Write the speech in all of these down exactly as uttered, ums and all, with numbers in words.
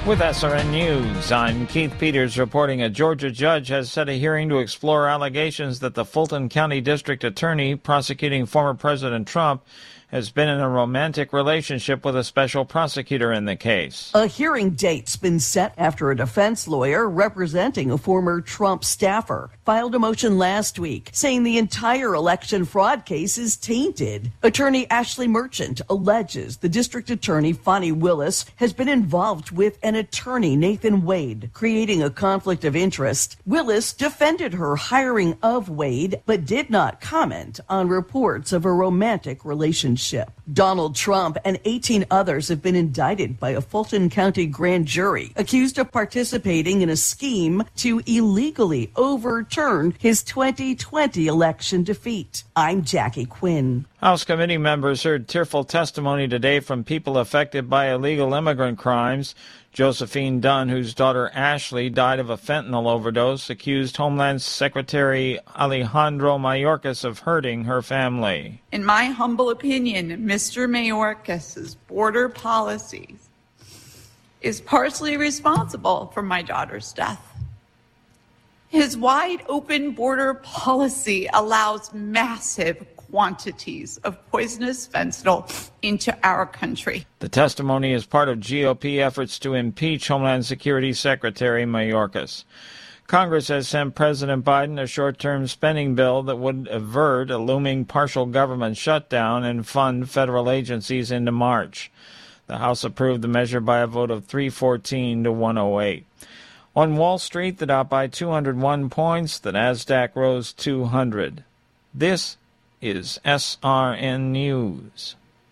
With S R N News, I'm Keith Peters reporting a Georgia judge has set a hearing to explore allegations that the Fulton County District Attorney prosecuting former President Trump has been in a romantic relationship with a special prosecutor in the case. A hearing date's been set after a defense lawyer representing a former Trump staffer filed a motion last week saying the entire election fraud case is tainted. Attorney Ashley Merchant alleges the district attorney, Fani Willis, has been involved with an attorney, Nathan Wade, creating a conflict of interest. Willis defended her hiring of Wade, but did not comment on reports of a romantic relationship. Donald Trump and eighteen others have been indicted by a Fulton County grand jury, accused of participating in a scheme to illegally overturn his twenty twenty election defeat. I'm Jackie Quinn. House committee members heard tearful testimony today from people affected by illegal immigrant crimes. Josephine Dunn, whose daughter Ashley died of a fentanyl overdose, accused Homeland Secretary Alejandro Mayorkas of hurting her family. In my humble opinion, Mister Mayorkas' border policies is partially responsible for my daughter's death. His wide-open border policy allows massive quantities of poisonous fentanyl into our country. The testimony is part of G O P efforts to impeach Homeland Security Secretary Mayorkas. Congress has sent President Biden a short-term spending bill that would avert a looming partial government shutdown and fund federal agencies into March. The House approved the measure by a vote of three fourteen to one oh eight. On Wall Street, the Dow by two hundred one points, the Nasdaq rose two hundred. This is S R N News.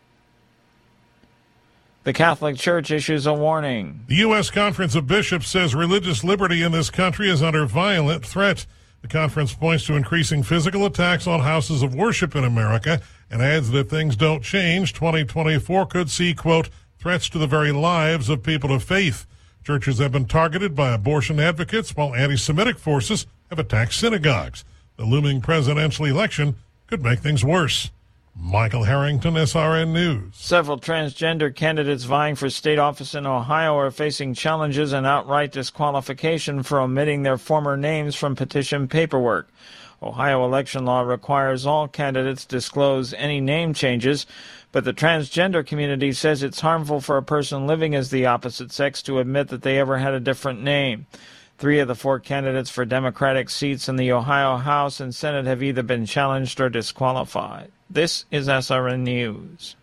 The Catholic Church issues a warning. The U S Conference of Bishops says religious liberty in this country is under violent threat. The conference points to increasing physical attacks on houses of worship in America and adds that if things don't change, twenty twenty-four could see, quote, threats to the very lives of people of faith. Churches have been targeted by abortion advocates while anti-Semitic forces have attacked synagogues. The looming presidential election could make things worse. Michael Harrington, S R N News. Several transgender candidates vying for state office in Ohio are facing challenges and outright disqualification for omitting their former names from petition paperwork. Ohio election law requires all candidates disclose any name changes, but the transgender community says it's harmful for a person living as the opposite sex to admit that they ever had a different name. Three of the four candidates for Democratic seats in the Ohio House and Senate have either been challenged or disqualified. This is S R N News.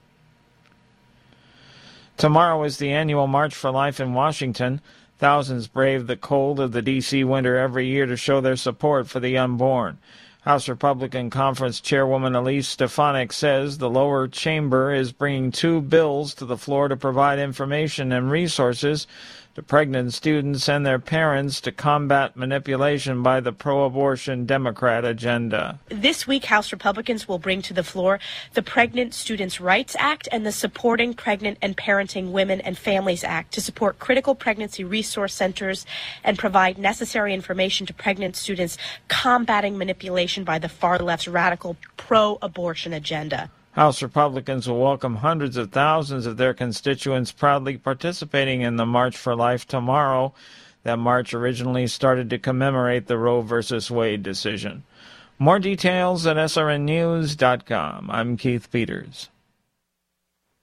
Tomorrow is the annual March for Life in Washington. Thousands brave the cold of the D C winter every year to show their support for the unborn. House Republican Conference Chairwoman Elise Stefanik says the lower chamber is bringing two bills to the floor to provide information and resources to pregnant students and their parents to combat manipulation by the pro-abortion Democrat agenda. This week, House Republicans will bring to the floor the Pregnant Students' Rights Act and the Supporting Pregnant and Parenting Women and Families Act to support critical pregnancy resource centers and provide necessary information to pregnant students combating manipulation by the far left's radical pro-abortion agenda. House Republicans will welcome hundreds of thousands of their constituents proudly participating in the March for Life tomorrow. That march originally started to commemorate the Roe versus Wade decision. More details at S R N news dot com. I'm Keith Peters.